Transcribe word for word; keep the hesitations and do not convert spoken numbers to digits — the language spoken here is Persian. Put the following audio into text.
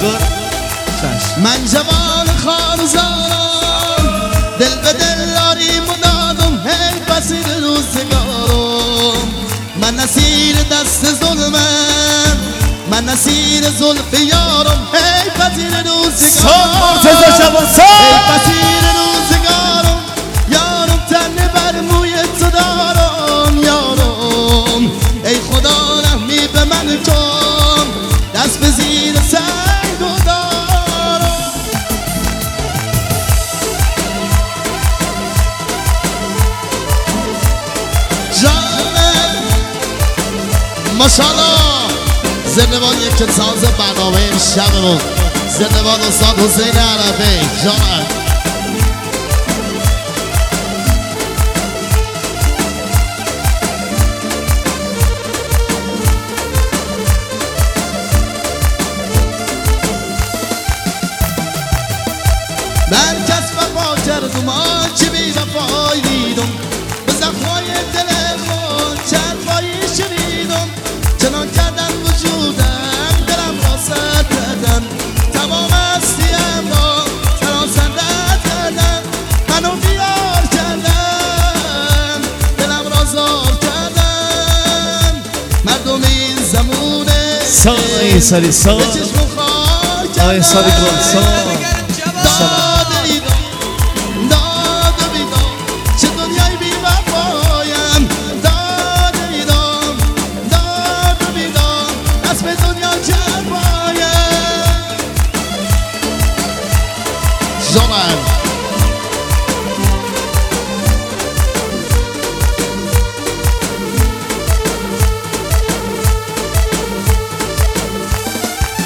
گل من جوان خارزارم دل به دل داری مدادم هی بسیر روزگارم من نسیر دست ظلمم من نسیر زلف یارم هی بسیر روزگارم هی بسیر روزگارم یارم تنه بر موی تو دارم یارم ای خدا رحمی به من کن دست به زیر سنگ و دارم جانم ماشاءالله زندبان یک ساز برنامه امشبمون زندبان استاد حسین عربی جانم من کس وفا کردم آنچه بی وفایی دیدم به زخمای دل خود چند بایی شنیدم چنان کردن وجودم دلم را سرد کردن تمام هستیم را سراسندت کردن منو بیار کردن دلم را زار کردن مردم این زمونه سای سالی سال به چشم خار آی سالی گل سال کردن